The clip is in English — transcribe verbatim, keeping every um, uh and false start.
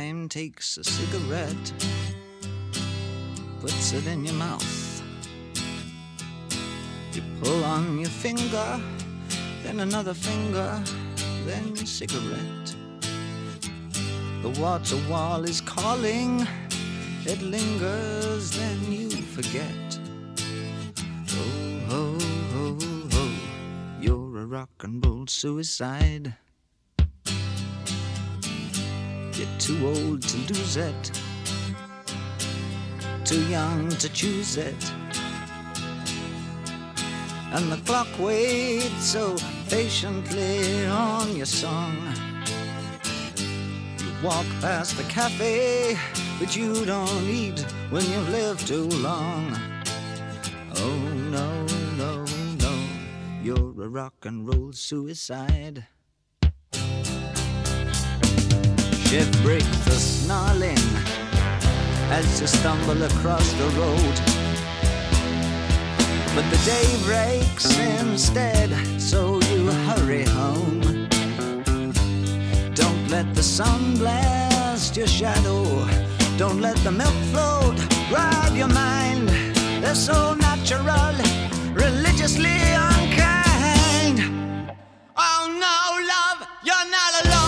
time takes a cigarette, puts it in your mouth. You pull on your finger, then another finger, then cigarette. The water wall is calling, it lingers, then you forget. Oh, ho, ho, ho, you're a rock and roll suicide. You're too old to lose it, too young to choose it. And the clock waits so patiently on your song. You walk past the cafe, but you don't eat when you've lived too long. Oh no, no, no, you're a rock and roll suicide. Shift breaks the snarling as you stumble across the road. But the day breaks instead, so you hurry home. Don't let the sun blast your shadow. Don't let the milk float rob your mind. They're so natural, religiously unkind. Oh no, love, you're not alone.